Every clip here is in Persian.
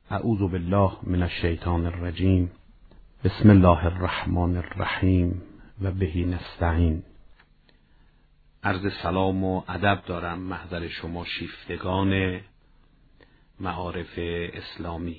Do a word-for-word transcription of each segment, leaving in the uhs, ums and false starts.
اعوذ بالله من الشیطان الرجیم. بسم الله الرحمن الرحیم و به نستعین. عرض سلام و ادب دارم محضر شما شیفتگان معارف اسلامی.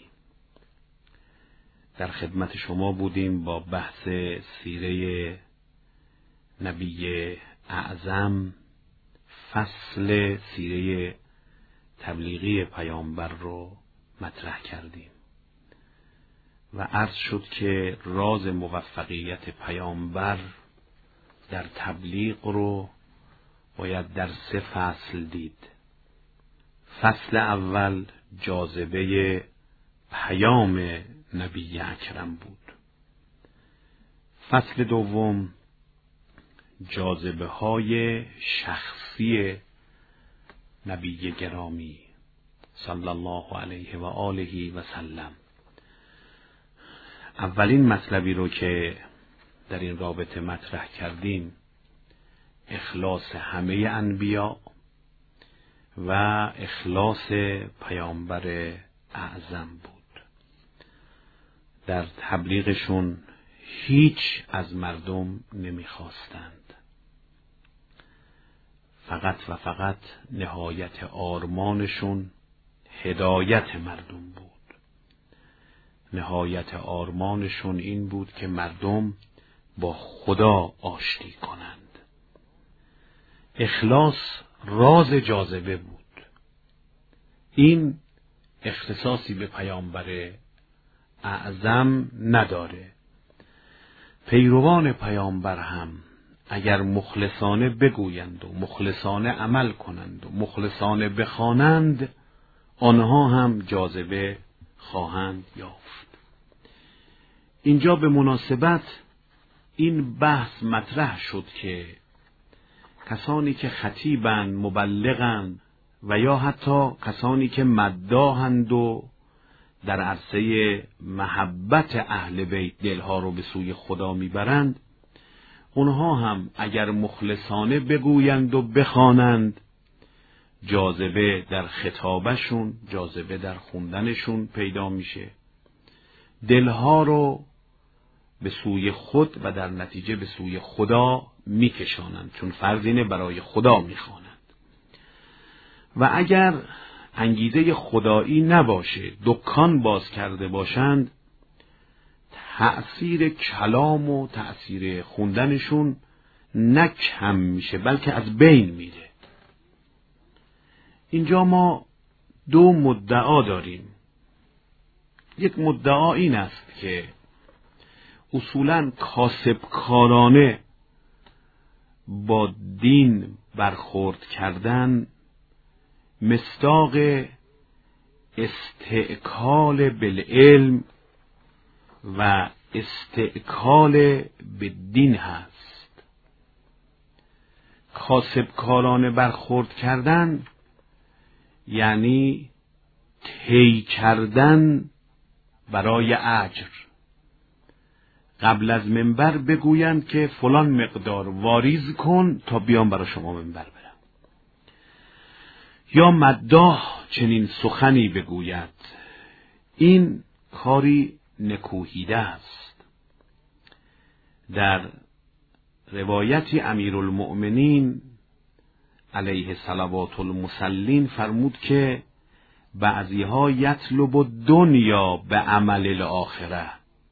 در خدمت شما بودیم با بحث سیره نبی اعظم، فصل سیره تبلیغی پیامبر رو مطرح کردیم و عرض شد که راز موفقیت پیامبر در تبلیغ رو باید در سه فصل دید. فصل اول جاذبه پیام نبی اکرم بود. فصل دوم جاذبه های شخصی نبی گرامی صلی الله علیه و آله و سلم. اولین مطلبی رو که در این رابطه مطرح کردیم اخلاص همه انبیا و اخلاص پیامبر اعظم بود. در تبلیغشون هیچ از مردم نمیخواستند، فقط و فقط نهایت آرمانشون هدایت مردم بود. نهایت آرمانشون این بود که مردم با خدا آشتی کنند. اخلاص راز جاذبه بود. این اختصاصی به پیامبر اعظم نداره. پیروان پیامبر هم اگر مخلصانه بگویند و مخلصانه عمل کنند و مخلصانه بخوانند، آنها هم جاذبه خواهند یافت. اینجا به مناسبت این بحث مطرح شد که کسانی که خطیبند، مبلغند و یا حتی کسانی که مداحند و در عرصه محبت اهل بیت دلها رو به سوی خدا میبرند، اونها هم اگر مخلصانه بگویند و بخوانند، جاذبه در خطابشون، جاذبه در خوندنشون پیدا میشه. دلها رو به سوی خود و در نتیجه به سوی خدا میکشانند، چون فرض اینه برای خدا میخوانند. و اگر انگیزه خدایی نباشه، دکان باز کرده باشند، تأثیر کلام و تأثیر خوندنشون نه کم میشه بلکه از بین میره. اینجا ما دو مدعا داریم. یک مدعا این است که اصولاً کاسبکارانه با دین برخورد کردن مصداق استعکال بالعلم و استعکال به دین هست. کاسبکارانه برخورد کردن یعنی طی کردن برای اجر. قبل از منبر بگویند که فلان مقدار واریز کن تا بیام برای شما منبر برم. یا مداح چنین سخنی بگوید. این کاری نکوهیده است. در روایتی امیرالمؤمنین علیه صلوات المسلین فرمود که بعضیها یطلب الدنیا به عمل الاخره،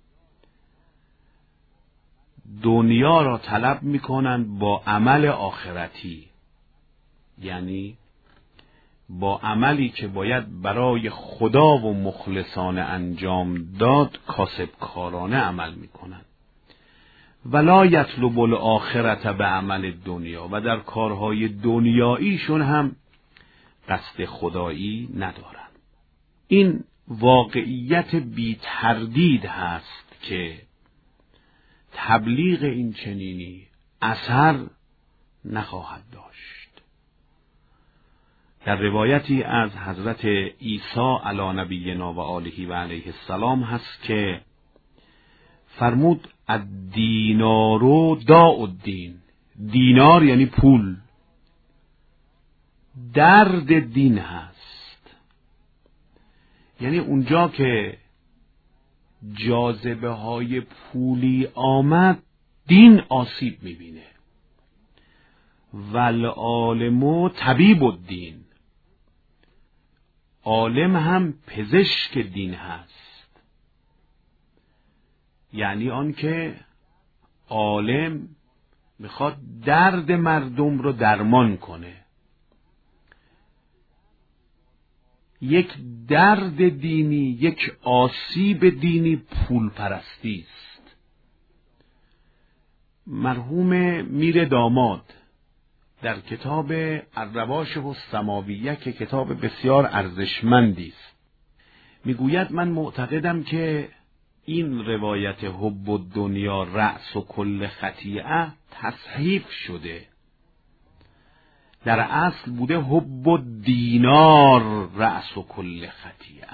دنیا را طلب میکنند با عمل آخرتی، یعنی با عملی که باید برای خدا و مخلصانه انجام داد کاسبکارانه عمل میکنند. ولا یطلب الاخرة به عمل دنیا، و در کارهای دنیاییشون هم قصد خدایی ندارن. این واقعیت بی تردید هست که تبلیغ این چنینی اثر نخواهد داشت. در روایتی از حضرت عیسی علی نبینا و آله و علیه السلام هست که فرمود الدینارو داء الدین. دینار یعنی پول، درد دین هست. یعنی اونجا که جاذبه های پولی آمد دین آسیب میبینه. والعالم طبیب الدین، عالم هم پزشک دین هست. یعنی آن که عالم میخواد درد مردم رو درمان کنه. یک درد دینی، یک آسیب دینی پول پرستی است. مرحوم میر داماد در کتاب الرواشح السماویه که کتاب بسیار ارزشمندی است میگوید من معتقدم که این روایت حب الدنیا رأس و کل خطیئه تصحیف شده. در اصل بوده حب الدینار رأس و کل خطیئه،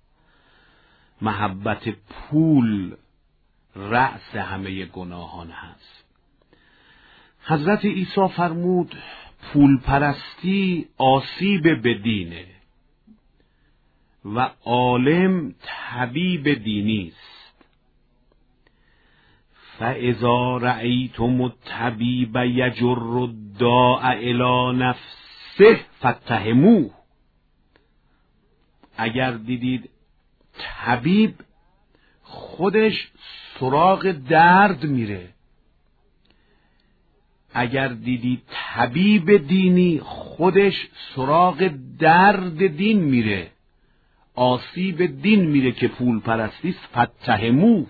محبت پول رأس همه گناهان هست. حضرت عیسی فرمود پول پرستی آسیب به دینه و عالم طبیب دینی است. فاذا رأیتم الطبیب یجر الداء الی نفسه فاتهموه. اگر دیدید طبیب خودش سراغ درد میره، اگر دیدید طبیب دینی خودش سراغ درد دین میره، آسیب دین میره که پول پرستی است، فاتهموه،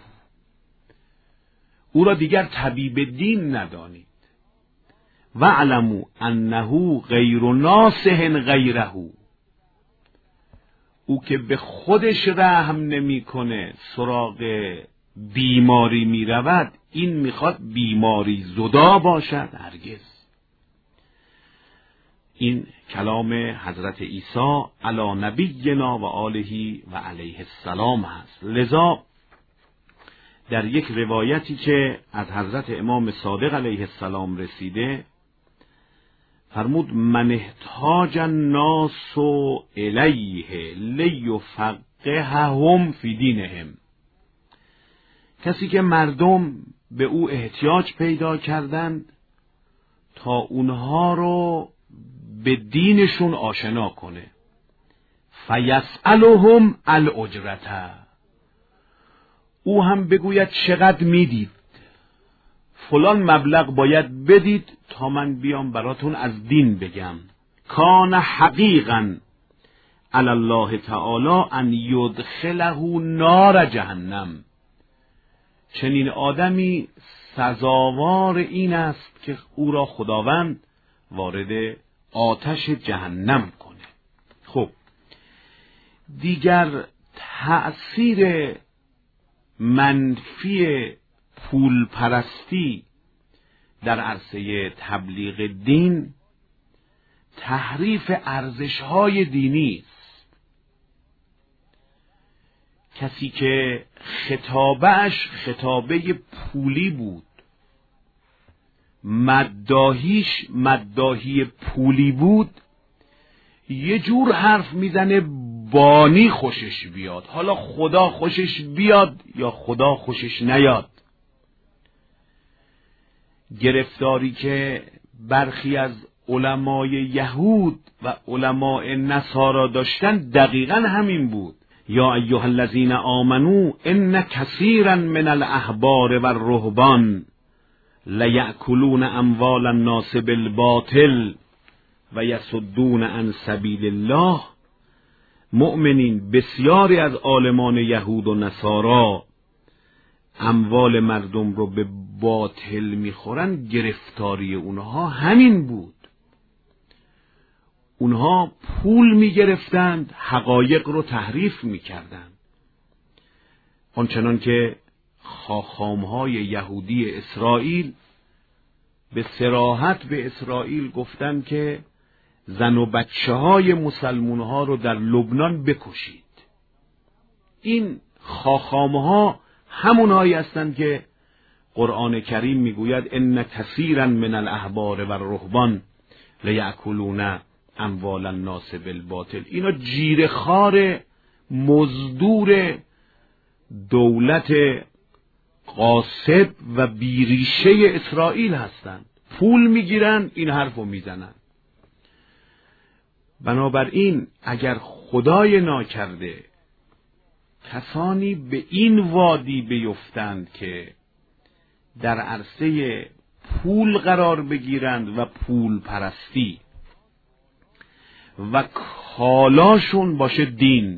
او را دیگر طبیب دین ندانید. واعلموا انه غیر ناصح غیره، او که به خودش رحم نمیکنه سراغ بیماری میرود، این میخواد بیماری زدا باشد؟ هرگز. این کلام حضرت عیسی علی نبینا و آله و علیه السلام هست. لذا در یک روایتی که از حضرت امام صادق علیه السلام رسیده فرمود من احتاج الناس الیه لیفقههم فی دینهم. کسی که مردم به او احتیاج پیدا کردند تا اونها رو به دینشون آشنا کنه. فیسألهم الاجرته، او هم بگوید چقدر میدید، فلان مبلغ باید بدید تا من بیام براتون از دین بگم. کان حقیقا علی الله تعالی ان یدخله نار جهنم. چنین آدمی سزاوار این است که او را خداوند وارد آتش جهنم کنه. خب دیگر تأثیر منفی پول پرستی در عرصه تبلیغ دین تحریف ارزش‌های دینی است. کسی که خطابه‌اش خطابه پولی بود، مداحیش مداحی پولی بود، یه جور حرف میزنه بانی خوشش بیاد، حالا خدا خوشش بیاد یا خدا خوشش نیاد. گرفتاری که برخی از علمای یهود و علمای نصارا داشتن دقیقاً همین بود. یا ایها الذین آمنو ان کثیرا من الاحبار و الرهبان لیأکلون اموال الناس بالباطل و یصدون عن سبیل الله. مؤمنین، بسیاری از عالمان یهود و نصارا اموال مردم رو به باطل میخورن. گرفتاری اونها همین بود. اونها پول میگرفتند، حقایق رو تحریف میکردند. آنچنان که خاخامهای یهودی اسرائیل به صراحت به اسرائیل گفتند که زن و بچه های مسلمان ها رو در لبنان بکشید. این خاخامها همونهایی هستند که قرآن کریم میگوید ان کثیرا من الاحبار و الرهبان لیأکلون اموال الناس بالباطل. اینا جیره‌خوار مزدور دولت قاصد و بیریشه اسرائیل هستند. پول میگیرن، این حرفو میزنن. بنابراین اگر خدای ناکرده کسانی به این وادی بیفتند که در عرصه پول قرار بگیرند و پول پرستی و کالاشون باشه دین،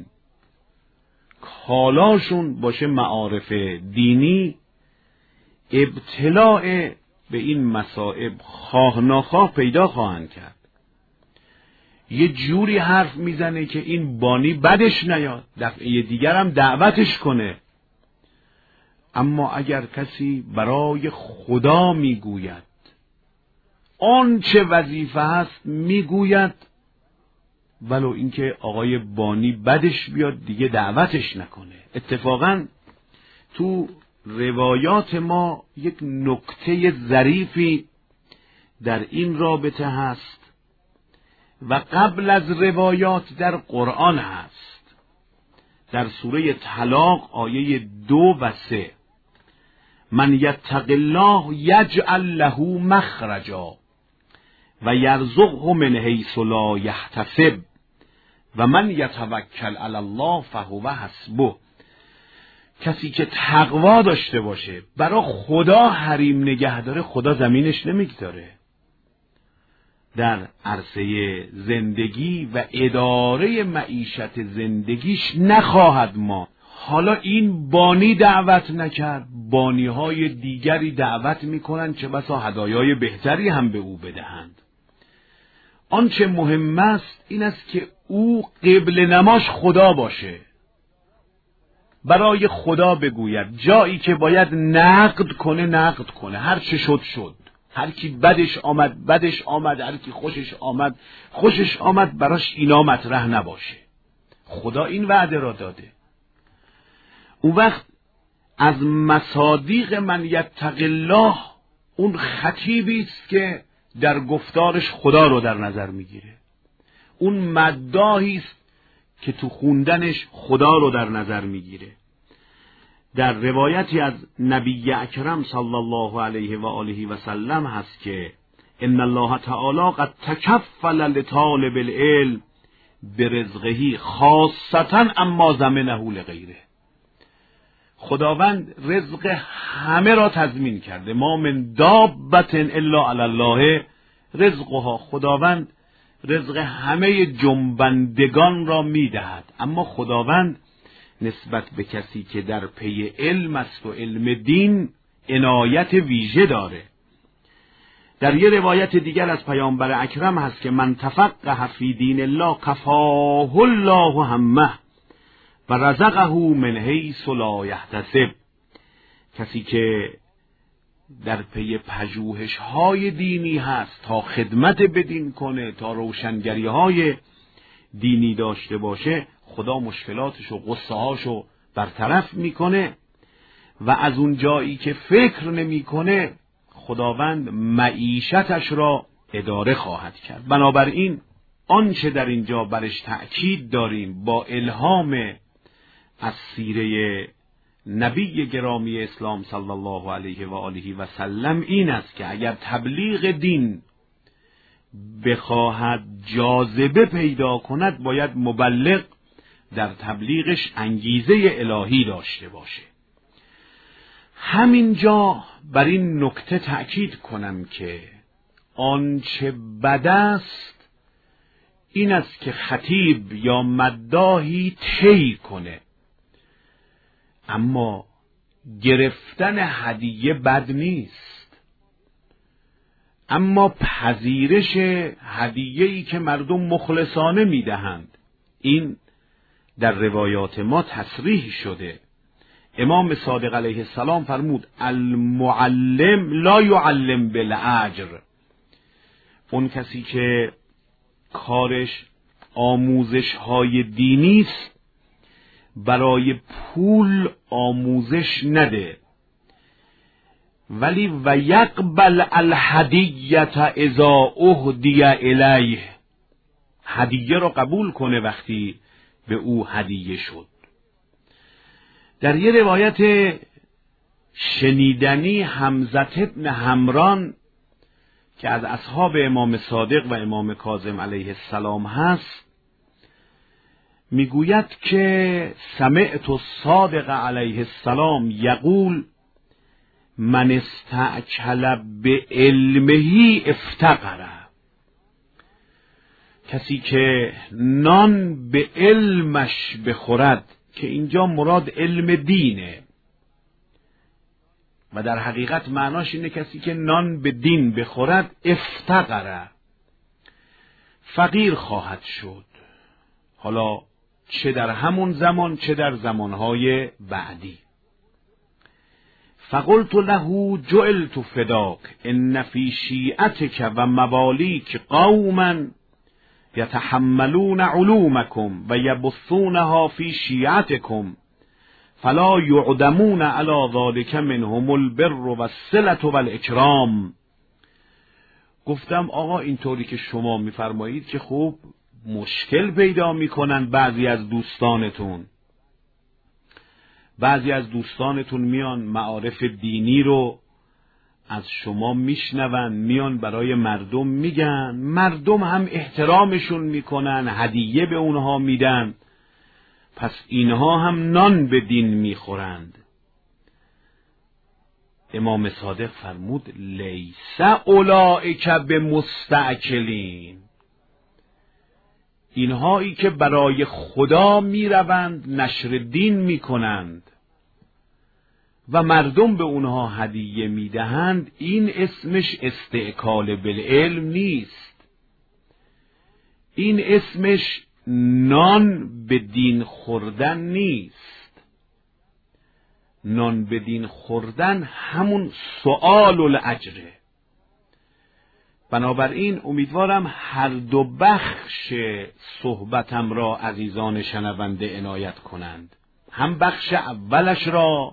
کالاشون باشه معارف دینی، ابتلاع به این مصائب خواه ناخواه پیدا خواهند کرد. یه جوری حرف میزنه که این بانی بدش نیاد، دفعه دیگر هم دعوتش کنه. اما اگر کسی برای خدا میگوید، آن چه وظیفه هست میگوید، ولو اینکه آقای بانی بدش بیاد دیگه دعوتش نکنه. اتفاقا تو روایات ما یک نکته ظریفی در این رابطه هست و قبل از روایات در قرآن هست. در سوره طلاق آیه دو و سه: من یتق الله یجعل له مخرجا و یرزقه من حیث لا یحتسب و من یتوکل علی الله فهو حسبه. کسی که تقوا داشته باشه، برای خدا حریم نگه داره، خدا زمینش نمیگذاره. در عرصه زندگی و اداره معیشت زندگیش نخواهد ما. حالا این بانی دعوت نکرد، بانی های دیگری دعوت میکنن، چه بسا هدایای بهتری هم به او بدهند. آنچه مهم است این است که او قبل نماش خدا باشه، برای خدا بگوید، جایی که باید نقد کنه نقد کنه، هر چه شد شد، هر کی بدش آمد بدش آمد، هر کی خوشش آمد خوشش آمد، براش اینا مطرح نباشه. خدا این وعده را داده. اون وقت از مصادیق من یتق الله اون خطیبی است که در گفتارش خدا رو در نظر میگیره، اون مداحی است که تو خوندنش خدا رو در نظر میگیره. در روایتی از نبی اکرم صلی الله علیه و آله و سلم هست که ان الله تعالی قد تکفل لطالب العلم برزقه خاصتا اما زمنه لغیره. خداوند رزق همه را تضمین کرده. ما من دابت الا علی الله رزقها. خداوند رزق همه جنبندگان را میدهد، اما خداوند نسبت به کسی که در پی علم است و علم دین عنایت ویژه داره. در یه روایت دیگر از پیامبر اکرم هست که من تفقه فی دین الله کفاه الله همه و رزقه من حیث لا یحتسب. کسی که در پی پژوهش های دینی هست تا خدمت به دین کنه، تا روشنگری های دینی داشته باشه، خدا مشکلاتش و غصه هاشو برطرف میکنه و از اون جایی که فکر نمیکنه خداوند معیشتش را اداره خواهد کرد. بنابراین آنچه در اینجا برش تأکید داریم با الهام از سیره نبی گرامی اسلام صلی الله علیه و آله و سلم این است که اگر تبلیغ دین بخواهد جاذبه پیدا کند، باید مبلغ در تبلیغش انگیزه الهی داشته باشه. همینجا بر این نکته تأکید کنم که آنچه بد است این است که خطیب یا مداحی طی کنه، اما گرفتن هدیه بد نیست، اما پذیرش هدیه‌ای که مردم مخلصانه میدهند این در روایات ما تصریح شده. امام صادق علیه السلام فرمود المعلم لا یعلم بالاجر. اون کسی که کارش آموزش های دینی است برای پول آموزش نده، ولی و یقبل الهدیه اذا اهدی الیه. هدیه رو قبول کنه وقتی به او هدیه شد. در یه روایت شنیدنی حمزه ابن حمران که از اصحاب امام صادق و امام کاظم علیه السلام هست میگوید که سمعت الصادق علیه السلام یقول من استأکل به علمه افتقر. کسی که نان به علمش بخورد، که اینجا مراد علم دینه و در حقیقت معناش اینه کسی که نان به دین بخورد افتقر، فقیر خواهد شد، حالا چه در همون زمان چه در زمانهای بعدی. فقلت له جعلت فداک ان فی شیعتک و موالیک قوما یتحملون علومکم و یبثونها فی شیعتکم فلا یعدمون علی ذلک منهم البر و الصلة و الاکرام. گفتم آقا اینطوری که شما میفرمایید که خوب مشکل پیدا میکنن بعضی از دوستانتون. بعضی از دوستانتون میان معارف دینی رو از شما میشنون، میان برای مردم میگن، مردم هم احترامشون میکنن، هدیه به اونها میدن، پس اینها هم نان به دین میخورند. امام صادق فرمود لیس اولئک بمستأکلین، اینهایی که برای خدا میروند نشر دین میکنند و مردم به اونها هدیه میدهند، این اسمش استعکال بالعلم نیست، این اسمش نان به دین خوردن نیست. نان به دین خوردن همون سؤال الاجره. بنابراین امیدوارم هر دو بخش صحبتم را عزیزان شنونده عنایت کنند، هم بخش اولش را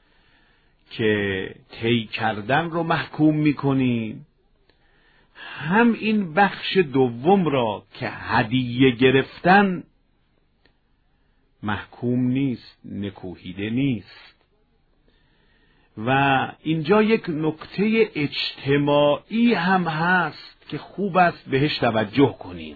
که طی کردن رو محکوم میکنیم، هم این بخش دوم را که هدیه گرفتن محکوم نیست، نکوهیده نیست. و اینجا یک نکته اجتماعی هم هست که خوب است بهش توجه کنیم.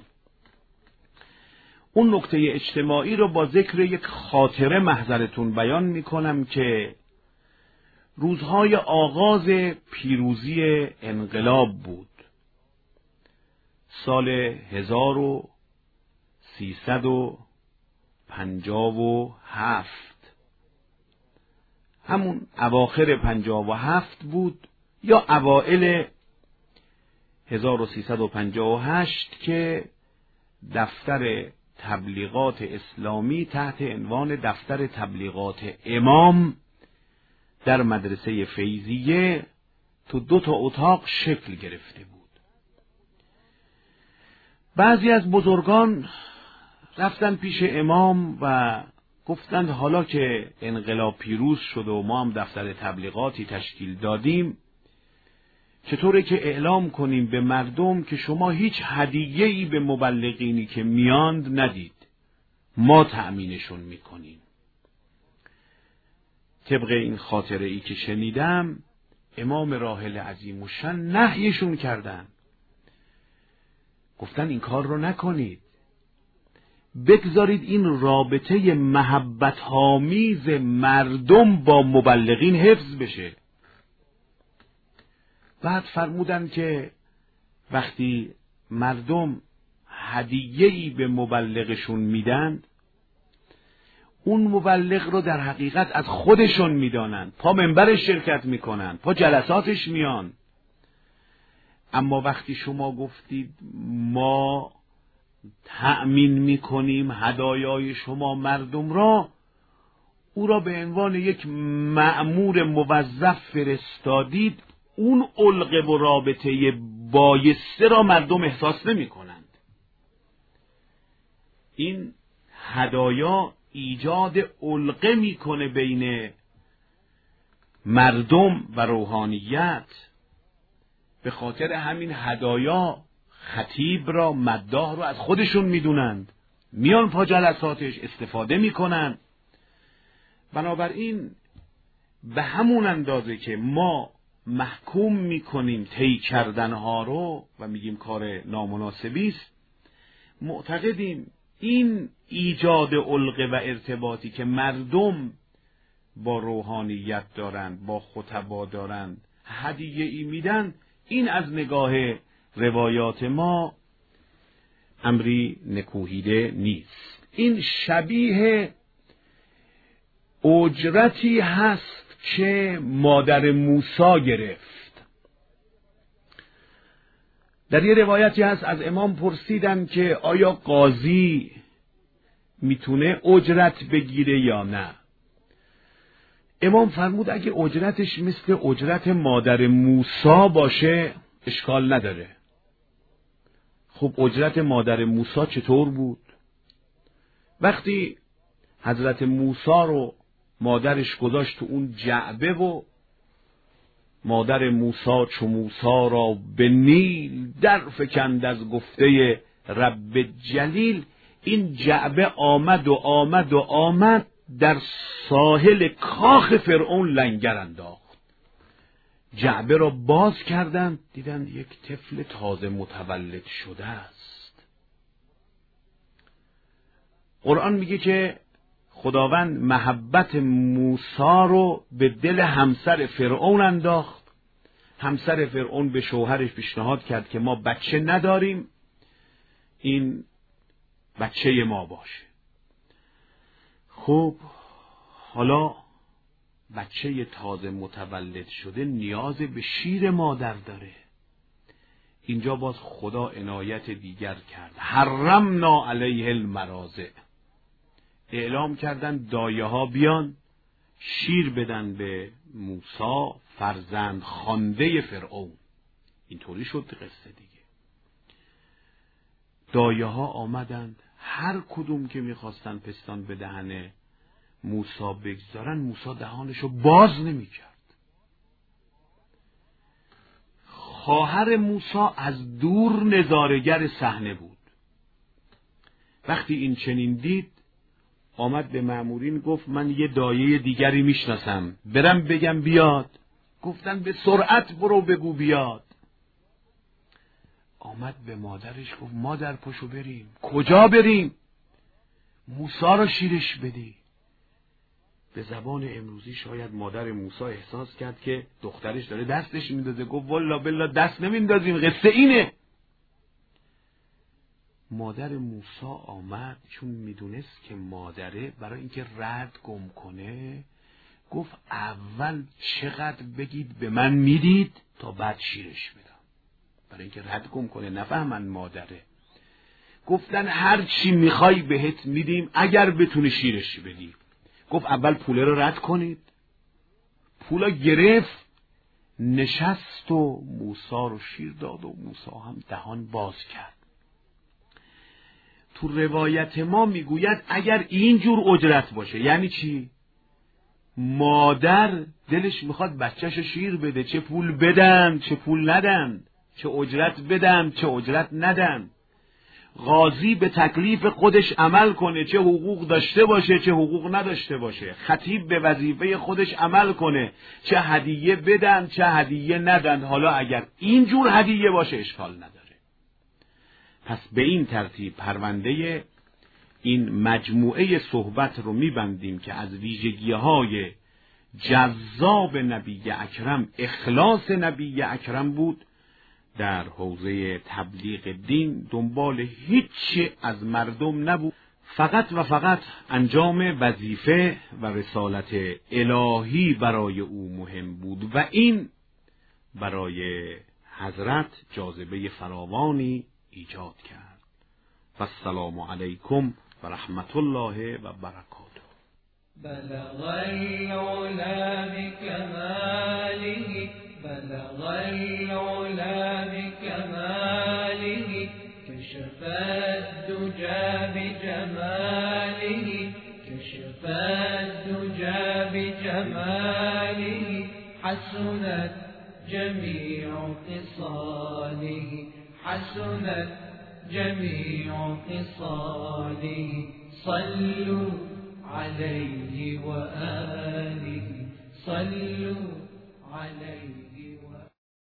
اون نکته اجتماعی رو با ذکر یک خاطره محضرتون بیان میکنم که روزهای آغاز پیروزی انقلاب بود، سال هزار و سیصد و پنجاه و هفت، همون اواخر پنجاه و هفت بود یا اوائل هزار و سیصد و پنجاه و هشت که دفتر تبلیغات اسلامی تحت عنوان دفتر تبلیغات امام در مدرسه فیضیه تو دو تا اتاق شکل گرفته بود. بعضی از بزرگان رفتن پیش امام و گفتند حالا که انقلاب پیروز شد و ما هم دفتر تبلیغاتی تشکیل دادیم، چطوره که اعلام کنیم به مردم که شما هیچ هدیه‌ای به مبلغینی که میاند ندید، ما تأمینشون میکنیم. طبق این خاطره ای که شنیدم امام راحل عظیم الشأن نهیشون کردن، گفتن این کار رو نکنید، بگذارید این رابطه محبت آمیز مردم با مبلغین حفظ بشه. بعد فرمودن که وقتی مردم هدیه‌ای به مبلغشون میدن، اون مبلغ رو در حقیقت از خودشون میدانن، پا منبرش شرکت میکنن، پا جلساتش میان. اما وقتی شما گفتید ما تأمین میکنیم هدایای شما مردم را، او را به عنوان یک مأمور موظف فرستادید، اون علقه و رابطه بایسته را مردم احساس نمی کنند. این هدایا ایجاد علقه میکنه بین مردم و روحانیت. به خاطر همین هدایا خطیب را، مداح را از خودشون میدونند، میان پا جلساتش استفاده میکنن. بنابراین به همون اندازه که ما محکوم میکنیم طی کردنها رو و میگیم کار نامناسبی است، معتقدیم این ایجاد علقه و ارتباطی که مردم با روحانیت دارند، با خطبا دارند، هدیه ای میدن، این از نگاه روایات ما امری نکوهیده نیست. این شبیه اجرتی هست که مادر موسی گرفت. در یه روایتی هست از امام پرسیدن که آیا قاضی میتونه اجرت بگیره یا نه؟ امام فرمود اگه اجرتش مثل اجرت مادر موسی باشه اشکال نداره. خب اجرت مادر موسی چطور بود؟ وقتی حضرت موسی رو مادرش گذاشت تو اون جعبه و مادر موسی چو موسی را به نیل در فکند از گفته رب جلیل، این جعبه آمد و آمد و آمد در ساحل کاخ فرعون لنگر انداخت. جعبه را باز کردند، دیدند یک طفل تازه متولد شده است. قرآن میگه که خداوند محبت موسی رو به دل همسر فرعون انداخت. همسر فرعون به شوهرش پیشنهاد کرد که ما بچه نداریم، این بچه ما باشه. خب حالا بچه تازه متولد شده نیاز به شیر مادر داره. اینجا باز خدا عنایت دیگر کرد، حرمنا علیه المراضع، اعلام کردن دایه ها بیان شیر بدن به موسی فرزند خوانده فرعون. اینطوری شد قصه دیگه. دایه ها آمدند، هر کدوم که میخواستن پستان به دهن موسی بگذارن، موسی دهانشو باز نمیکرد. خواهر موسی از دور نظارگر صحنه بود. وقتی این چنین دید آمد به مأمورین گفت من یه دایه دیگری میشناسم، برم بگم بیاد؟ گفتن به سرعت برو بگو بیاد. آمد به مادرش گفت مادر پشو بریم. کجا بریم؟ موسی رو شیرش بدی. به زبان امروزی شاید مادر موسی احساس کرد که دخترش داره دستش میندازه، گفت والله بالله دست نمیندازیم، قصه اینه. مادر موسی آمد چون میدونست که مادره، برای اینکه رد گم کنه گفت اول چقدر بگید به من میدید تا بعد شیرش بدم، برای اینکه رد گم کنه نفهمن مادره. گفتن هر چی میخوای بهت میدیم اگر بتونی شیرش بدی. گفت اول پوله رو رد کنید. پولا گرفت، نشست و موسی رو شیر داد و موسی هم دهان باز کرد. تو روایت ما میگوید اگر اینجور اجرت باشه، یعنی چی؟ مادر دلش میخواد بچه‌شو شیر بده، چه پول بدن چه پول ندن، چه اجرت بدن چه اجرت ندن. قاضی به تکلیف خودش عمل کنه، چه حقوق داشته باشه چه حقوق نداشته باشه. خطیب به وظیفه خودش عمل کنه، چه هدیه بدن چه هدیه ندن. حالا اگر اینجور هدیه باشه اشکال نداره. پس به این ترتیب پرونده این مجموعه صحبت رو میبندیم که از ویژگی‌های جذاب نبی اکرم اخلاص نبی اکرم بود. در حوزه تبلیغ دین دنبال هیچ از مردم نبود، فقط و فقط انجام وظیفه و رسالت الهی برای او مهم بود و این برای حضرت جاذبه فراوانی ایجاد کرد. و السلام علیکم و رحمت الله و برکاته. بلغ العلا بكماله بلغ العلا بكماله كشف الدجى بجماله كشف الدجى بجماله حسنت جميع خصاله حسنت جميع خصاله صلوا عليه وآله صلوا عليه